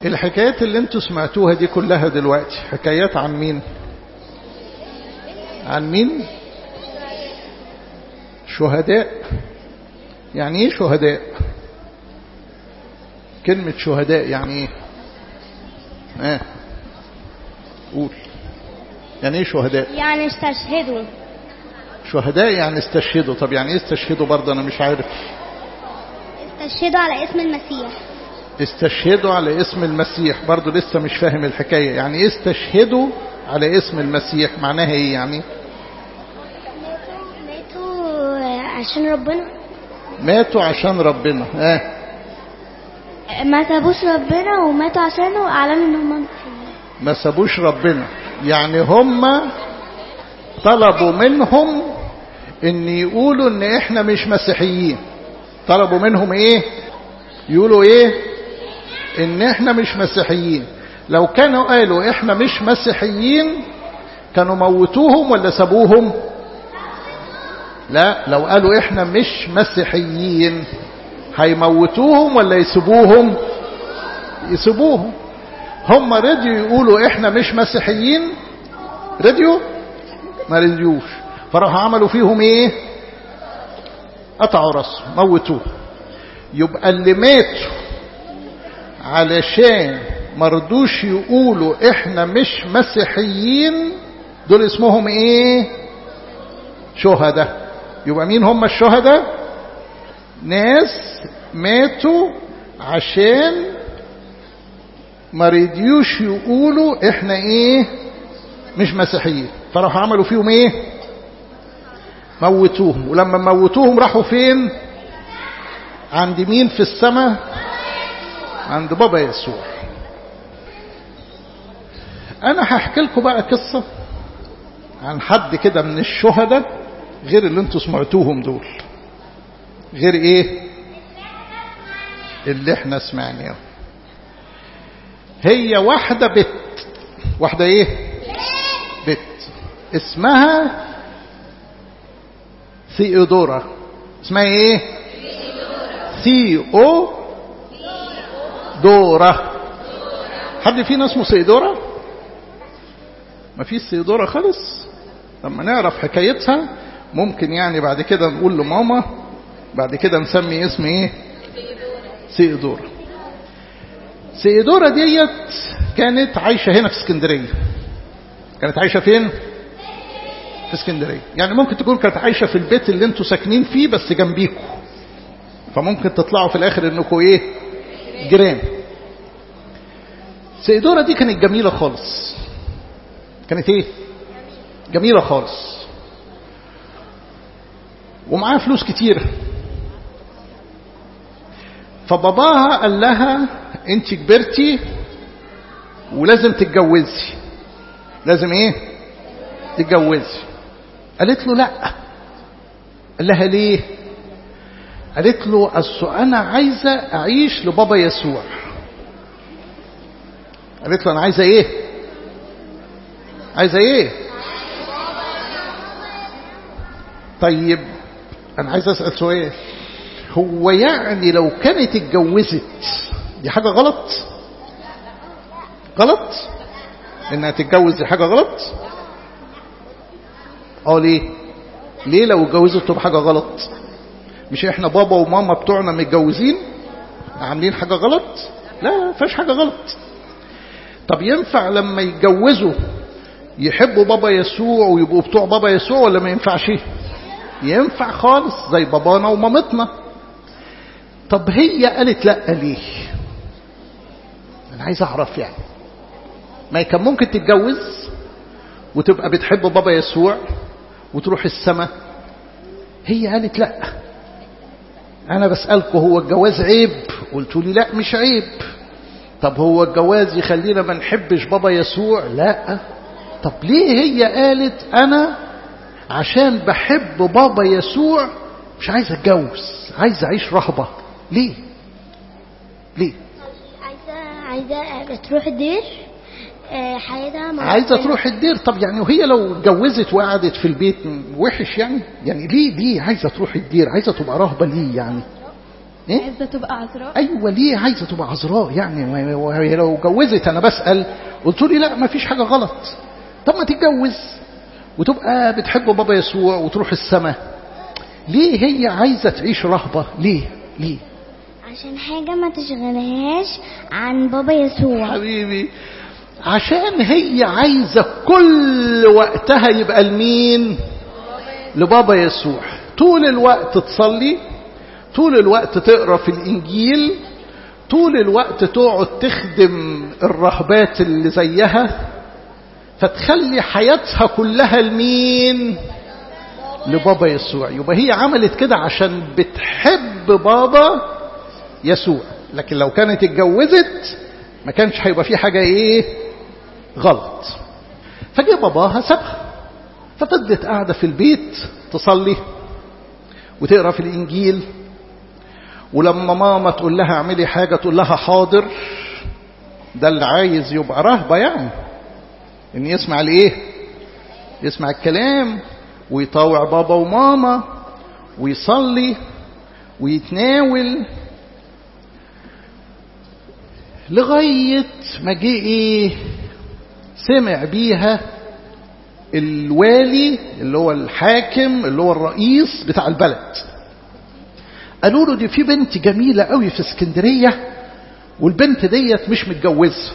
الحكايات اللي انتوا سمعتوها دي كلها دلوقتي حكايات عن مين؟ عن مين؟ شهداء. يعني ايه شهداء؟ كلمة شهداء يعني ايه؟ قول. يعني ايه شهداء؟ يعني استشهدوا. شهداء يعني استشهدوا. طب يعني ايه استشهدوا برضه؟ انا مش عارف. استشهدوا على اسم المسيح. استشهدوا على اسم المسيح، برضه لسه مش فاهم الحكاية. يعني ايه استشهدوا على اسم المسيح؟ معناها ايه يعني؟ ماتوا عشان ربنا. ماتوا عشان ربنا. ما سابوش ربنا وماتوا عشانه واعلنوا ان هم ما سابوش ربنا، يعني هم طلبوا منهم ان يقولوا ان احنا مش مسيحيين. طلبوا منهم ايه؟ يقولوا ايه؟ ان احنا مش مسيحيين. لو كانوا قالوا احنا مش مسيحيين كانوا موتوهم ولا سابوهم؟ لا، لو قالوا احنا مش مسيحيين هيموتوهم ولا يسيبوهم؟ يسيبوهم. هم رضيوا يقولوا احنا مش مسيحيين؟ رضيوا؟ ما رضيوش. فراحوا عملوا فيهم ايه؟ قطعوا راسهم، موتوه. يبقى اللي ماتوا علشان مرضوش يقولوا احنا مش مسيحيين دول اسمهم ايه؟ شهداء. يبقى مين هم الشهداء؟ ناس ماتوا عشان ما رضيوش يقولوا احنا ايه؟ مش مسيحيين. فراحوا عملوا فيهم ايه؟ موتوهم. ولما موتوهم راحوا فين؟ عند مين في السماء؟ عند بابا يسوع. انا هحكي لكم بقى قصة عن حد كده من الشهداء غير اللي انتوا سمعتوهم دول. غير ايه اللي احنا سمعناه. هي واحدة بت. واحدة ايه؟ بت. اسمها ثيودورا. اسمها ايه؟ ثيودورا. حد فينا اسمه ثيودورا؟ ما فيش ثيودورا خالص. لما نعرف حكايتها ممكن يعني بعد كده نقول لماما بعد كده نسمي اسم ايه؟ ثيودورا. ثيودورا ديت كانت عايشة هنا في اسكندرية. كانت عايشة فين؟ في اسكندرية. يعني ممكن تكون كانت عايشة في البيت اللي انتوا ساكنين فيه بس جنبيكوا، فممكن تطلعوا في الاخر انكوا ايه؟ جيران. ثيودورا دي كانت جميلة خالص. كانت ايه؟ جميلة خالص. ومعاها فلوس كتير. فباباها قال لها انت كبرتي ولازم تتجوزي. لازم ايه؟ تتجوزي. قالت له لا. قال لها ليه؟ قالت له اصل انا عايزه اعيش لبابا يسوع. قالت له انا عايزه ايه؟ عايزه ايه؟ طيب انا عايز اسال سؤال. هو يعني لو كانت اتجوزت دي حاجه غلط؟ غلط انها تتجوز؟ دي حاجه غلط. ليه؟ ليه لو اتجوزت تبقى حاجه غلط؟ مش احنا بابا وماما بتوعنا متجوزين عاملين حاجه غلط؟ لا، فيش حاجه غلط. طب ينفع لما يتجوزوا يحبوا بابا يسوع ويبقوا بتوع بابا يسوع ولا ما ينفعش؟ ينفع خالص زي بابانا ومامتنا. طب هي قالت لا ليه؟ انا عايز اعرف. يعني ما كان ممكن تتجوز وتبقى بتحب بابا يسوع وتروح السماء. هي قالت لا. انا بسألكوا هو الجواز عيب؟ قلتوا لي لا مش عيب. طب هو الجواز يخلينا ما نحبش بابا يسوع؟ لا. طب ليه هي قالت انا عشان بحب بابا يسوع مش عايز اتجوز، عايز اعيش رهبة؟ ليه؟ ليه؟ عايزة تروح الدير. حياتها عايزة تروح الدير. طب يعني وهي لو اتجوزت وقعدت في البيت وحش يعني؟ يعني ليه عايزة تروح الدير؟ عايزة تبقى رهبة ليه يعني؟ ايه؟ عايزة تبقى عذراء. ايوه ليه عايزه تبقى عذراء؟ يعني وهي لو اتجوزت، انا بسال قلت لي لا ما فيش حاجه غلط. طب ما تتجوز وتبقى بتحب بابا يسوع وتروح السماء. ليه هي عايزه تعيش رهبه؟ ليه؟ عشان حاجة ما تشغلهاش عن بابا يسوع. حبيبي عشان هي عايزه كل وقتها يبقى لمين؟ لبابا يسوع. طول الوقت تصلي، طول الوقت تقرأ في الإنجيل، طول الوقت تقعد تخدم الرهبات اللي زيها، فتخلي حياتها كلها لمين؟ لبابا يسوع. يبقى هي عملت كده عشان بتحب بابا يسوع. لكن لو كانت اتجوزت ما كانش هيبقى في حاجة ايه غلط. فجاء باباها سابها، ففضلت قاعدة في البيت تصلي وتقرأ في الإنجيل، ولما ماما تقول لها اعملي حاجة تقول لها حاضر. ده اللي عايز يبقى رهبة، يعني ان يسمع الايه؟ يسمع الكلام ويطاوع بابا وماما ويصلي ويتناول، لغاية ما جه ايه؟ سمع بيها الوالي اللي هو الحاكم اللي هو الرئيس بتاع البلد. قالوا له دي في بنت جميلة قوي في اسكندرية، والبنت ديت مش متجوزة.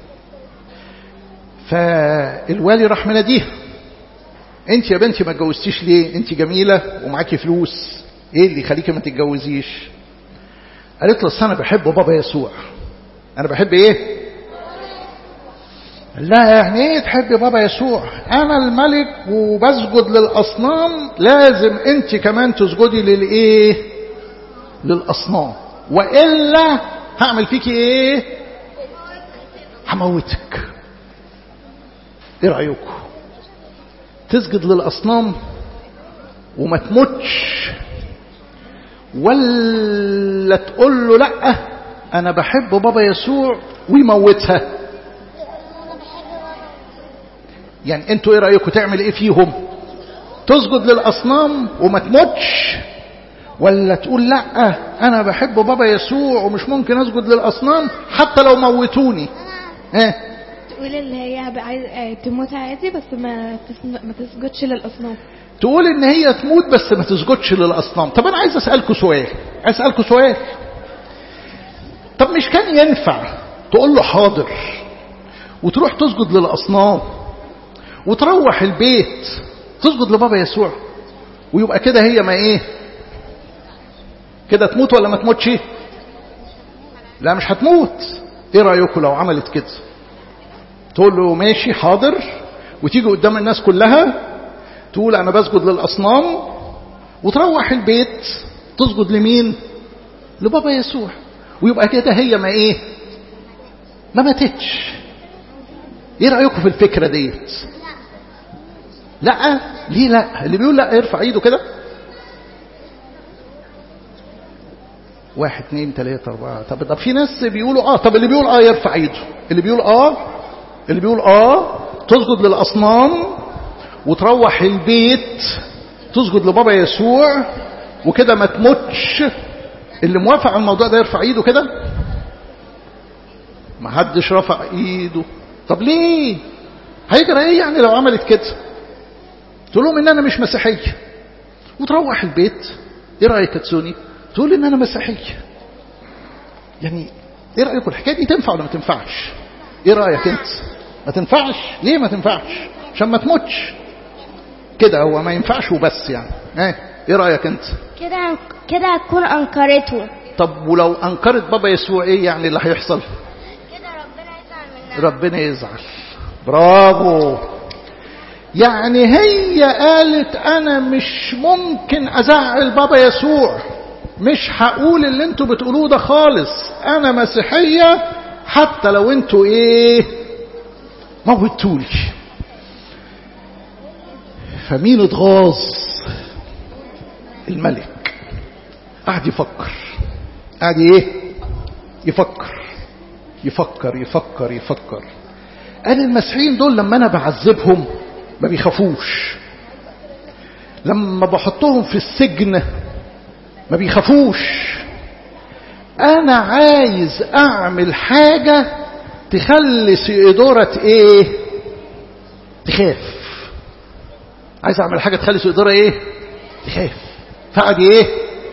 فالوالي راح مناديها، انت يا بنتي ما اتجوزتيش ليه؟ انت جميلة ومعاكي فلوس، ايه اللي يخليكي ما تتجوزيش؟ قالت له انا بحب بابا يسوع. انا بحب ايه؟ لا يعني ايه تحب بابا يسوع؟ انا الملك وبسجد للاصنام، لازم انت كمان تسجدي للايه؟ للاصنام، والا هعمل فيكي ايه؟ هموتك. ايه رايكم؟ تسجد للاصنام وما تموتش، ولا تقول له لا انا بحب بابا يسوع ويموتها؟ يعني انتوا ايه رايكم تعمل ايه فيهم؟ تسجد للاصنام وما تموتش، ولا تقول لا انا بحب بابا يسوع ومش ممكن اسجد للاصنام حتى لو موتوني؟ تقول اللي هي عايز تموت عادي بس ما تسجدش للاصنام. تقول ان هي تموت بس ما تسجدش للاصنام. طب انا عايز اسالكم سؤال، طب مش كان ينفع تقول له حاضر وتروح تسجد للاصنام وتروح البيت تسجد لبابا يسوع، ويبقى كده هي ما ايه كده؟ تموت ولا ما تموتش؟ لا مش هتموت. ايه رايكم لو عملت كده؟ تقول له ماشي حاضر، وتيجي قدام الناس كلها تقول انا بسجد للاصنام، وتروح البيت تسجد لمين؟ لبابا يسوع، ويبقى كده هي ما ايه؟ ما ماتتش. ايه رايكم في الفكره ديت؟ لا. ليه لا؟ اللي بيقول لا يرفع ايده كده. 1 2 3 4. طب في ناس بيقولوا طب اللي بيقول يرفع ايده. اللي بيقول تسجد للاصنام وتروح البيت تسجد لبابا يسوع وكده ما تموتش. اللي موافق على الموضوع ده يرفع ايده كده. ما حدش رفع ايده. طب ليه؟ هيجرى ايه يعني لو عملت كده؟ تقول لهم ان انا مش مسيحيه، وتروح البيت ايه رايك يا تسوني؟ تقول ان انا مسيحيه. يعني ايه رايكم الحكايه دي تنفع ولا ما تنفعش؟ ايه رايك انت؟ ما تنفعش. ليه ما تنفعش؟ عشان ما تموتش كده. هو ما ينفعش وبس يعني. ايه رايك انت؟ كده هتكون انكرته. طب ولو انكرت بابا يسوع ايه يعني اللي هيحصل؟ كده ربنا يزعل منها. ربنا يزعل. برافو. يعني هي قالت انا مش ممكن ازعل بابا يسوع، مش هقول اللي انتوا بتقولوه ده خالص، انا مسيحية حتى لو انتوا ايه موتولي. فمين اتغاظ؟ الملك. قاعد يفكر. قاعد ايه؟ يفكر. قال المسيحيين دول لما انا بعذبهم ما بيخافوش، لما بحطهم في السجن ما بيخافوش، انا عايز اعمل حاجة تخلي سيدورة ايه؟ تخاف. عايز اعمل حاجة تخلي سيدورة ايه؟ تخاف. فقعد ايه؟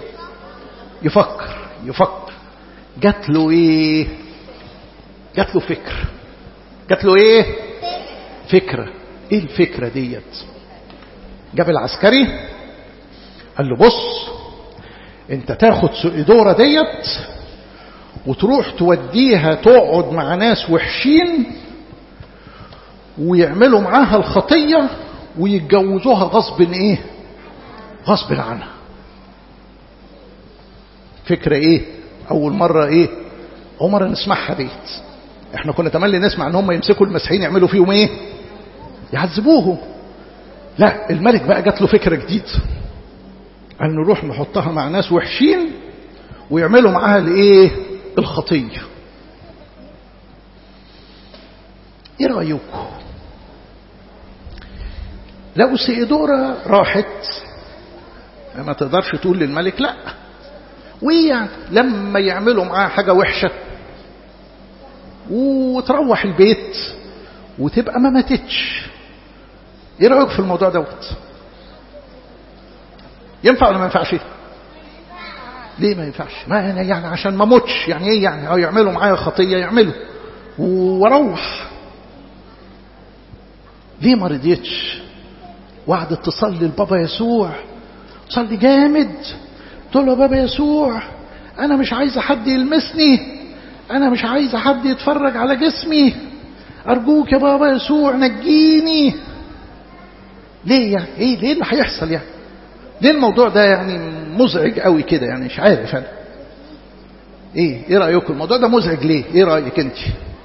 يفكر. جات له ايه؟ جات له فكرة. جات له ايه؟ فكرة. ايه الفكرة ديت؟ جاب العسكري قال له بص، انت تاخد سيدورة ديت وتروح توديها تقعد مع ناس وحشين ويعملوا معاها الخطية ويتجوزوها غصب ايه؟ غصب عنها. فكرة ايه؟ اول مرة ايه؟ اول مرة نسمعها ديت. احنا كنا تملي نسمع ان هم يمسكوا المسيحيين يعملوا فيهم ايه؟ يعذبوهم. لا، الملك بقى جات له فكرة جديدة، قال نروح نحطها مع ناس وحشين ويعملوا معاها الايه؟ الخطية. ايه رأيكم لو سيدورة راحت؟ ما تقدرش تقول للملك لا، ويعني لما يعملوا معاها حاجة وحشة وتروح البيت وتبقى ما ماتتش. ايه رأيك في الموضوع دوت؟ ينفع ولا ما ينفعش؟ ليه ما ينفعش؟ ما يعني عشان ما موتش، يعني ايه يعني؟ او يعملوا معايا خطية يعملوا واروح. ليه ما رضيتش؟ وقعدت تصلي لبابا يسوع، تصلي جامد، تقول له بابا يسوع انا مش عايزه حد يلمسني، انا مش عايزه حد يتفرج على جسمي، ارجوك يا بابا يسوع نجيني. ليه يعني؟ ايه ليه اللي هيحصل يعني؟ ليه الموضوع ده يعني مزعج قوي كده يعني؟ مش عارف انا. ايه رايكم؟ الموضوع ده مزعج ليه؟ ايه رايك انت؟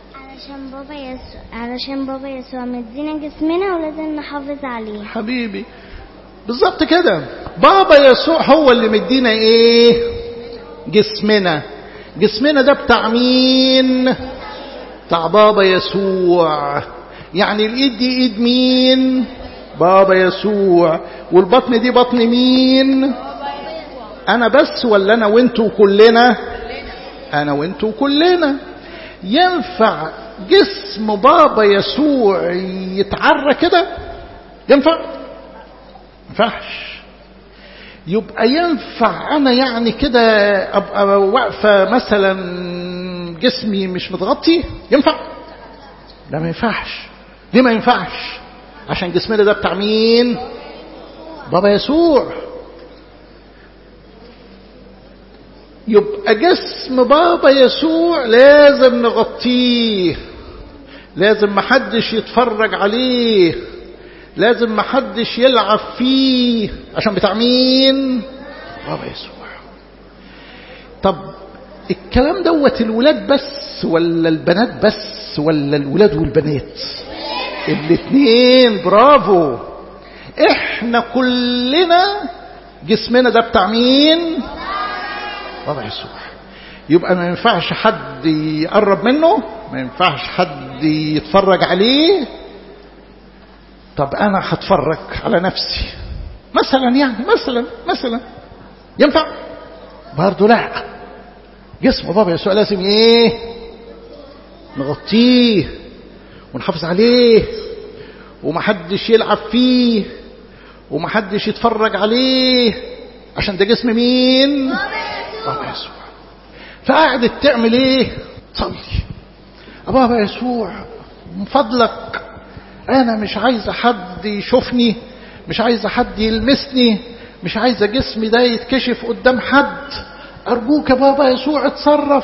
علشان بابا يسوع مدينا جسمنا ولازم نحافظ عليه. حبيبي بالظبط كده. بابا يسوع هو اللي مدينا ايه؟ جسمنا. جسمنا ده بتاع مين؟ بتاع بابا يسوع. يعني الايد دي ايد مين؟ بابا يسوع. والبطن دي بطن مين؟ انا بس ولا انا وانتوا كلنا؟ انا وانتوا كلنا. ينفع جسم بابا يسوع يتعرى كده؟ ينفع؟ ينفعش. يبقى ينفع انا يعني كده ابقى واقفه مثلا جسمي مش متغطي؟ ينفع؟ لا ما ينفعش. ليه ما ينفعش؟ عشان جسمنا ده بتاع مين؟ بابا يسوع. يبقى جسم بابا يسوع لازم نغطيه، لازم محدش يتفرج عليه، لازم محدش يلعب فيه، عشان بتاع مين؟ بابا يسوع. طب الكلام دوت الولاد بس ولا البنات بس ولا الولاد والبنات؟ الاثنين. برافو. احنا كلنا جسمنا ده بتاع مين؟ بابا يسوع. يبقى ما ينفعش حد يقرب منه، ما ينفعش حد يتفرج عليه. طب انا هتفرج على نفسي مثلا، يعني مثلا ينفع؟ برضه لا. جسم بابا يسوع لازم ايه؟ نغطيه ونحافظ عليه، ومحدش يلعب فيه، ومحدش يتفرج عليه، عشان ده جسم مين؟ بابا يسوع. فقعدت تعمل ايه؟ تصلي. بابا يسوع من فضلك انا مش عايزه حد يشوفني، مش عايزه حد يلمسني، مش عايزه جسمي ده يتكشف قدام حد، ارجوك يا بابا يسوع اتصرف.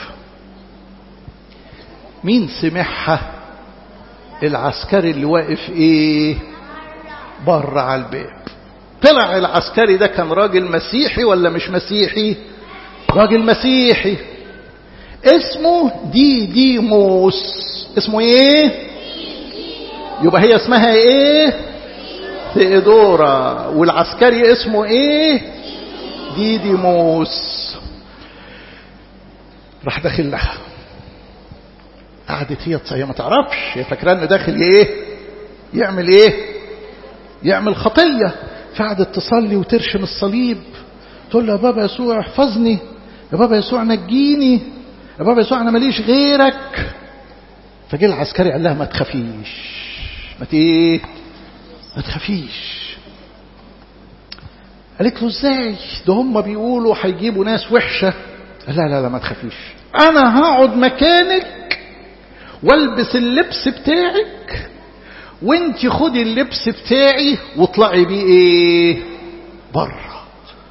مين سمعها؟ العسكري اللي واقف ايه؟ بره على الباب. طلع العسكري ده كان راجل مسيحي ولا مش مسيحي؟ راجل مسيحي، اسمه ديديموس. اسمه ايه؟ يبقى هي اسمها ايه؟ ثيودورا. والعسكري اسمه ايه؟ ديديموس. راح داخل لها، قعدت هي ما تعرفش، هي فاكره انه داخل ايه؟ يعمل ايه؟ يعمل خطيه. فقعدت تصلي وترشم الصليب، تقول له يا بابا يسوع احفظني، يا بابا يسوع نجيني، يا بابا يسوع أنا ماليش غيرك. فجاء العسكري قال لها ما تخافيش، ما تخافيش. قالت له ازاي ده هم بيقولوا هيجيبوا ناس وحشة. قال لا ما تخافيش، انا هقعد مكانك والبس اللبس بتاعك وانتي خدي اللبس بتاعي واطلعي بيه بره.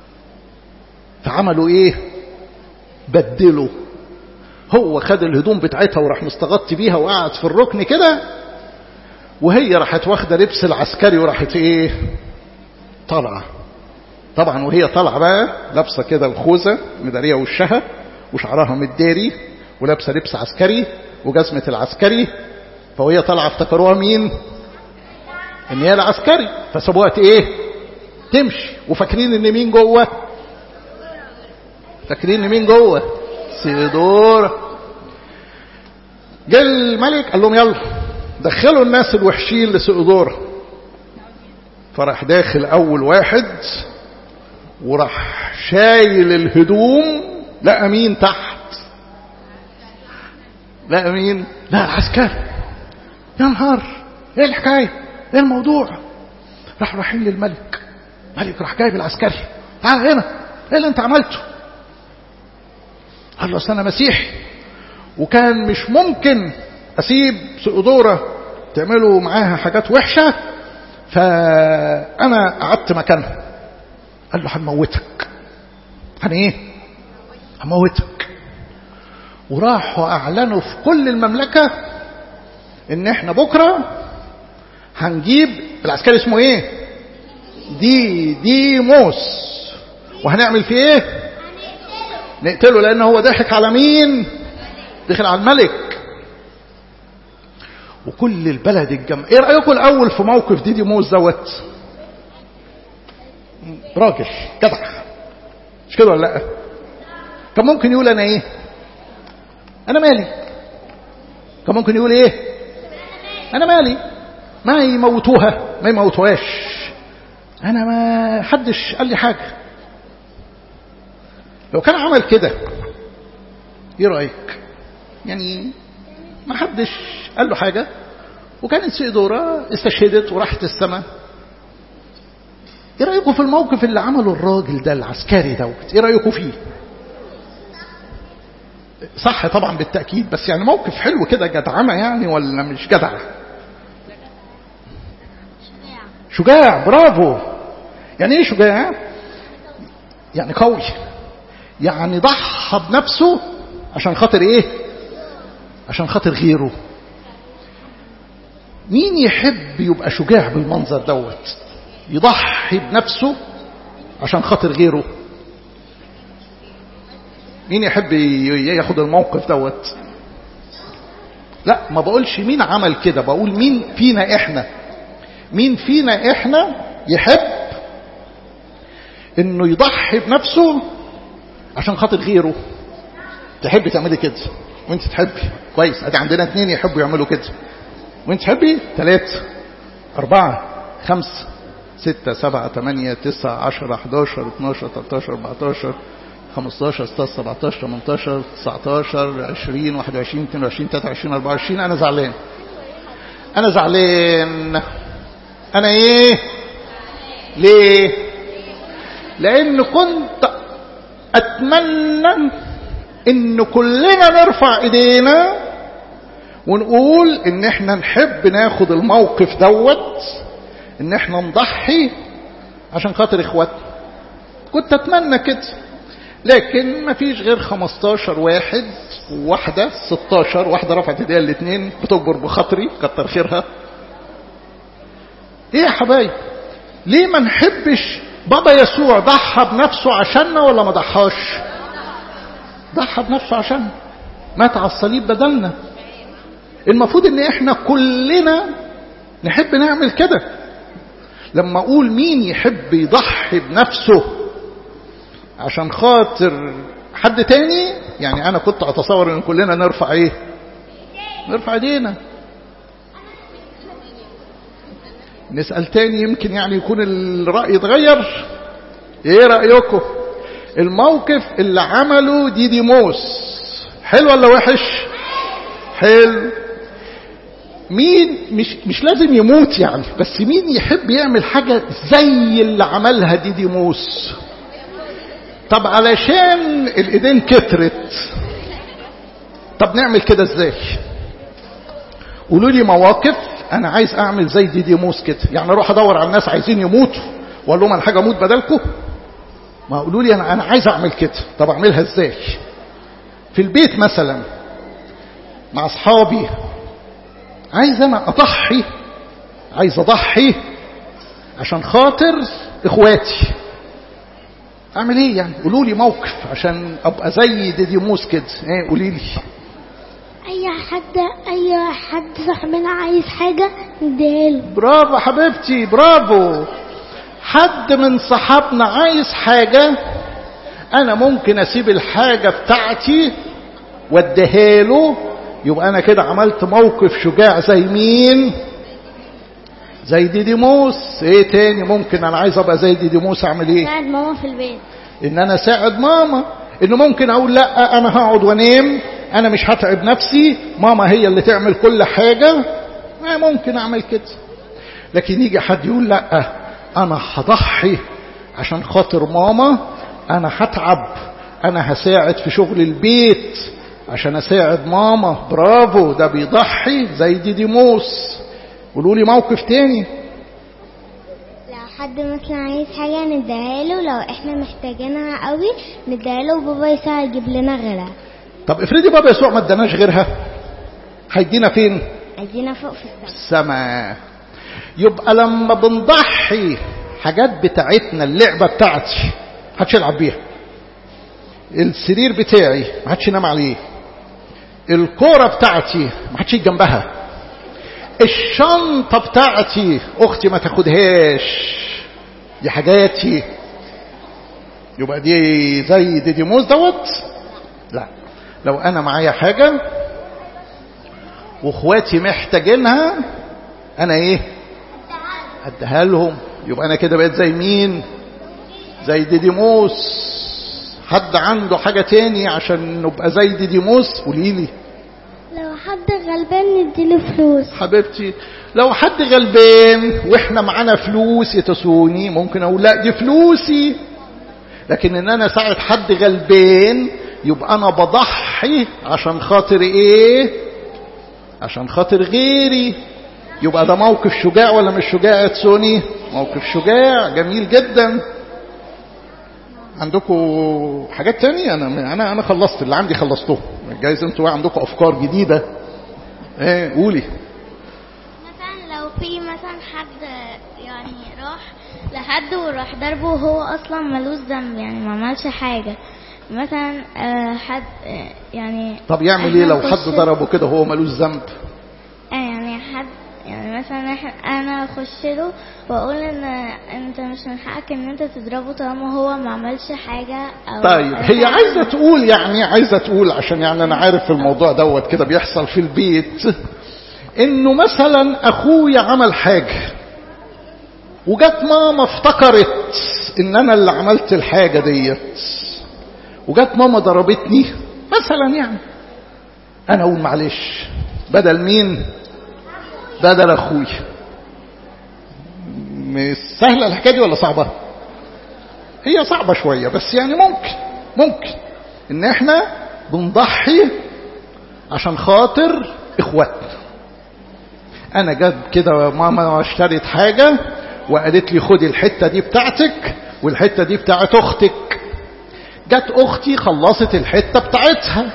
فعملوا بدلوا. هو خد الهدوم بتاعتها وراح مستغطي بيها وقعد في الركن كده، وهي راحت واخده لبس العسكري وراحت طالعه. طبعا وهي طالعه بقى لابسه كده الخوذه مداريه وشها وشعرها متداري ولابسه لبس عسكري وجزمه العسكري. فوهي طالعه افتكروها مين؟ ان هي العسكري، فسابوها تمشي. وفاكرين ان مين جوه؟ فاكرين ان مين جوه؟ سيدورا. جاء الملك قال لهم يلا دخلوا الناس الوحشين لسيدورا. فراح داخل اول واحد وراح شايل الهدوم. لقى مين تحت؟ لقى مين؟ لا العسكري. يا نهار، ايه الحكايه؟ ايه الموضوع؟ راح رايحين للملك. الملك راح جايب العسكري، تعال هنا، ايه اللي انت عملته؟ قال له اصل انا مسيحي وكان مش ممكن اسيب سيدورا تعملوا معاها حاجات وحشه، فانا قعدت مكانها. قال له هنموتك. هموتك. وراحوا اعلنوا في كل المملكه ان احنا بكره هنجيب العسكري اسمه ديموس، وهنعمل فيه نقتله لان هو ضحك على مين؟ دخل على الملك. وكل البلد الجمع. ايه رايكم الاول في موقف ديموس دوت؟ راجل جدع، مش كده ولا لا؟ كان ممكن يقول انا انا مالي. كان ممكن يقول انا مالي، ما يموتوها ما يموتوهاش، انا ما حدش قال لي حاجه. لو كان عمل كده ايه رايك؟ يعني ما حدش قال له حاجه وكانت سيدورا استشهدت وراحت السماء. ايه رايكم في الموقف اللي عمله الراجل ده العسكري دوت؟ ايه رايكم فيه؟ صح طبعا بالتاكيد، بس يعني موقف حلو كده، جدعمه يعني ولا مش جدع؟ شجاع. برافو. يعني ايه شجاع؟ يعني قوي، يعني ضحى بنفسه عشان خاطر عشان خاطر غيره. مين يحب يبقى شجاع بالمنظر دوت؟ يضحي بنفسه عشان خاطر غيره. مين يحب ياخد الموقف دوت؟ لا ما بقولش مين عمل كده، بقول مين فينا احنا. مين فينا احنا يحب انه يضحي بنفسه عشان خاطر غيره؟ تحب تعملي كده وانت تحبي؟ كويس، ادي عندنا 2 يحبوا يعملوا كده. وانت تحبي 3 4 5 6 7 8 9 10 11 12 13 14 15 16 17 18 19 20 21 22 23 24. انا زعلان. انا ليه؟ لان كنت اتمنى ان كلنا نرفع ايدينا ونقول ان احنا نحب ناخد الموقف دوت، ان احنا نضحي عشان خاطر اخواتنا. كنت اتمنى كده، لكن ما فيش غير 15 واحد وواحدة 16 واحدة رفعت ايديها الاثنين بتكبر بخاطري، كتر خيرها. ايه يا حبايب؟ ليه ما نحبش بابا يسوع ضحى بنفسه عشاننا ولا ما ضحاش؟ ضحى بنفسه عشان مات على الصليب بدلنا. المفروض ان احنا كلنا نحب نعمل كده. لما اقول مين يحب يضحي بنفسه عشان خاطر حد تاني، يعني انا كنت اتصور ان كلنا نرفع نرفع ايدينا. نسأل تاني يمكن يعني يكون الرأي يتغير. ايه رأيكم؟ الموقف اللي عمله ديديموس حلو ولا وحش؟ حلو. مين مش لازم يموت يعني، بس مين يحب يعمل حاجة زي اللي عملها ديديموس؟ طب علشان الايدين كترت، طب نعمل كده ازاي؟ قولوا لي مواقف انا عايز اعمل زي ديديموس كده، يعني اروح ادور على الناس عايزين يموتوا واقول لهم انا حاجه اموت بدلكم؟ ما قولوا لي انا عايز اعمل كده. طب اعملها ازاي؟ في البيت مثلا مع اصحابي، عايز انا اضحي، عايز اضحي عشان خاطر اخواتي، اعمل ايه يعني؟ قولوا لي موقف عشان ابقى زي ديديموس كده. ايه قولي لي. اي حد صاحبنا عايز حاجه نديها له. برافو حبيبتي، برافو. حد من صحابنا عايز حاجه، انا ممكن اسيب الحاجه بتاعتي واديها له، يبقى انا كده عملت موقف شجاع زي مين؟ زي ديديموس. ايه تاني ممكن انا عايز ابقى زي ديديموس اعمل ايه؟ ساعد ماما في البيت. ان انا اساعد ماما، انه ممكن اقول لا انا هقعد وانام، انا مش هتعب نفسي، ماما هي اللي تعمل كل حاجة. ما ممكن اعمل كده. لكن يجي حد يقول لا انا هضحي عشان خاطر ماما، انا هتعب، انا هساعد في شغل البيت عشان اساعد ماما. برافو، ده بيضحي زي ديديموس. قولوا لي موقف تاني. لو حد مثلا عايز حاجة نديها له، لو احنا محتاجينها قوي نديها له وبابا يساعد يجيب لنا غيرها. طب افرضي بابا يسوع ما اداناش غيرها، هيدينا فين؟ هيدينا فوق في السماء. يبقى لما بنضحي حاجات بتاعتنا، اللعبة بتاعتي محدش يلعب بيها، السرير بتاعي محدش ينام عليه، الكورة بتاعتي محدش يجي جنبها، الشنطة بتاعتي اختي ما تاخدهاش، دي حاجاتي. يبقى دي زي ديديموس دوت؟ لا. لو انا معايا حاجة واخواتي محتاجينها، انا ايه؟ اديها لهم. يبقى انا كده بقيت زي مين؟ زي ديديموس. حد عنده حاجة تاني عشان نبقى زي ديديموس؟ قوليلي. لو حد غلبان نديله فلوس. حبيبتي لو حد غلبان واحنا معانا فلوس يتسوني، ممكن اقول لا دي فلوسي. لكن ان انا ساعد حد غلبان، يبقى انا بضحي عشان خاطر ايه؟ عشان خاطر غيري. يبقى ده موقف شجاع ولا مش شجاع يا سوني؟ موقف شجاع، جميل جدا. عندكم حاجات تانية؟ انا خلصت اللي عندي، خلصته. جايز انتوا عندكم افكار جديدة. ايه قولي. مثلا لو في مثلا حد يعني راح لحد وراح ضربه وهو اصلا ملوش ذنب، يعني ما عملش حاجة، مثلا حد يعني. طب يعمل ايه لو حد ضربه كده وهو ملوش ذنب؟ يعني حد يعني مثلا انا اخش له واقول ان انت مش من حقك ان انت تضربه طالما هو ما عملش حاجه. او طيب هي عايزه تقول، يعني عايزه تقول عشان يعني انا عارف الموضوع دوت كده بيحصل في البيت، انه مثلا اخويا عمل حاجه وجت ماما افتكرت ان انا اللي عملت الحاجه ديت، وجت ماما ضربتني مثلا، يعني انا اقول معلش بدل مين؟ بدل اخويا. مش سهله الحكايه دي ولا صعبه؟ هي صعبه شويه، بس يعني ممكن ان احنا بنضحي عشان خاطر اخواتنا. انا جت كده ماما اشترت حاجه وقالت لي خدي الحته دي بتاعتك والحته دي بتاعت اختك. جت اختي خلصت الحته بتاعتها،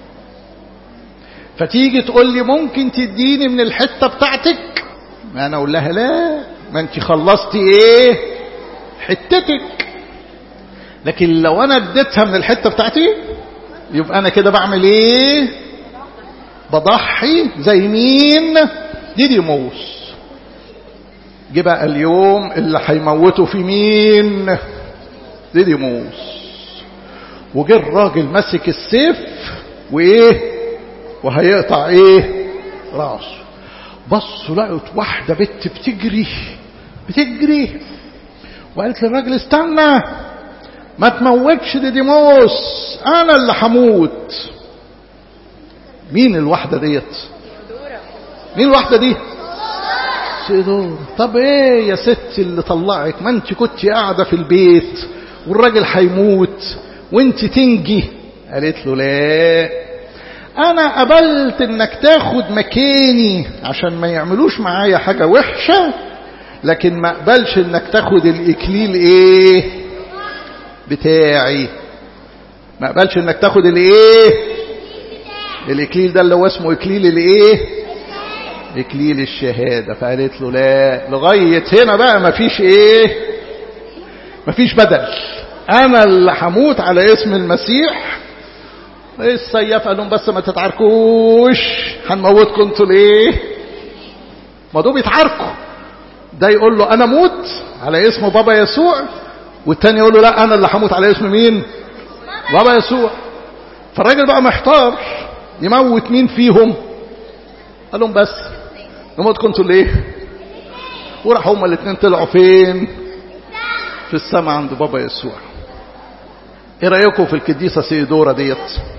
فتيجي تقول لي ممكن تديني من الحته بتاعتك؟ انا اقول لها لا، ما انت خلصتي ايه؟ حتتك. لكن لو انا اديتها من الحته بتاعتي، يبقى انا كده بعمل ايه؟ بضحي زي مين؟ ديديموس. جه بقى اليوم اللي هيموتوا في مين؟ ديديموس. وجه الراجل ماسك السيف وايه؟ وهيقطع ايه؟ راسه. بصوا لقيت واحده بنت بتجري وقالت للراجل استنى، ما تموتش ديديموس، انا اللي هموت. مين الواحدة ديت؟ مين الواحدة دي؟ سيدورا. طب ايه يا ست اللي طلعك؟ ما انت كنت قاعدة في البيت والراجل هيموت وانت تنجي. قالت له لا، انا قبلت انك تاخد مكاني عشان ما يعملوش معايا حاجة وحشة، لكن ما قبلش انك تاخد الاكليل ايه بتاعي. ما قبلش انك تاخد الايه الاكليل ده اللي هو اسمه اكليل الايه اكليل الشهادة. فقالت له لا، لغاية هنا بقى مفيش ايه، مفيش بدل، انا اللي هموت على اسم المسيح. السياف قال لهم بس ما تتعاركوش، هنموتكم انتوا ليه؟ ما دول بيتعاركوا، ده يقول له انا موت على اسم بابا يسوع، والتاني يقول له لا انا اللي هموت على اسم مين؟ بابا يسوع. فالراجل بقى محتار يموت مين فيهم. قال لهم بس نموتكم انتوا ليه؟ وراحوا هما الاثنين طلعوا فين؟ في السماء عند بابا يسوع. ايه رايكم في القديسه سيدورا ديت؟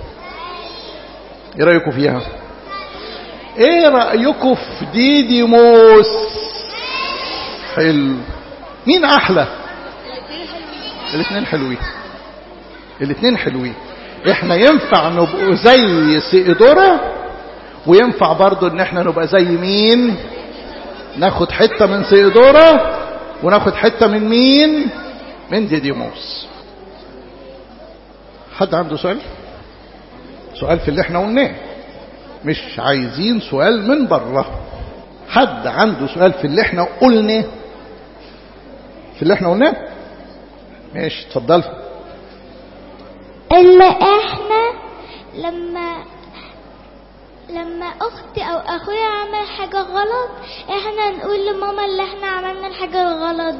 ايه رايكم فيها؟ ايه رايكم في ديديموس؟ حلو. مين احلى؟ الاثنين حلوين، الاثنين حلوين. احنا ينفع نبقى زي سيدورا، وينفع برضو ان احنا نبقى زي مين؟ ناخد حتة من سيدورا وناخد حتة من مين؟ من ديديموس. حد عنده سؤال؟ سؤال في اللي احنا قلناه، مش عايزين سؤال من بره. حد عنده سؤال في اللي احنا قلناه؟ في اللي احنا قلناه؟ ماشي اتفضل. اللي احنا لما اختي او اخويا عمل حاجة غلط، احنا نقول لماما اللي احنا عملنا الحاجة الغلط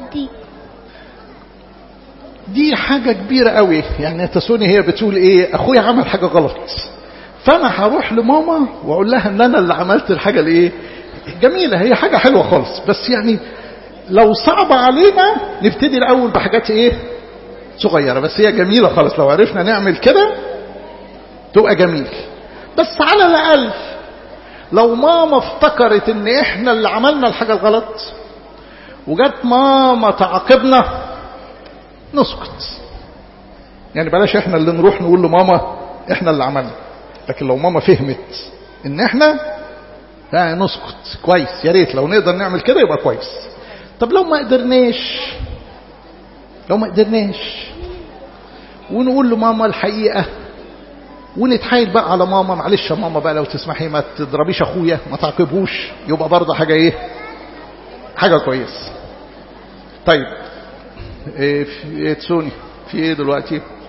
دي حاجة كبيرة قوي. يعني تسوني هي بتقول ايه؟ اخويا عمل حاجة غلط، فانا هروح لماما واقول لها ان انا اللي عملت الحاجة الايه جميلة. هي حاجة حلوة خالص، بس يعني لو صعب علينا نبتدي الاول بحاجات ايه صغيرة، بس هي جميلة خالص. لو عرفنا نعمل كده تبقى جميل. بس على الاقل لو ماما افتكرت ان احنا اللي عملنا الحاجة الغلط وجت ماما تعاقبنا، نسكت. يعني بلاش احنا اللي نروح نقول لماما احنا اللي عملنا، لكن لو ماما فهمت ان احنا نسكت. كويس، يا ريت لو نقدر نعمل كده يبقى كويس. طب لو ما قدرناش ونقول لماما الحقيقة ونتحايل بقى على ماما، معلش يا ماما بقى لو تسمحي ما تضربيش اخويا، ما تعاقبهوش، يبقى برضه حاجة ايه، حاجة كويس. طيب ايه تسوني في ايه دلوقتي؟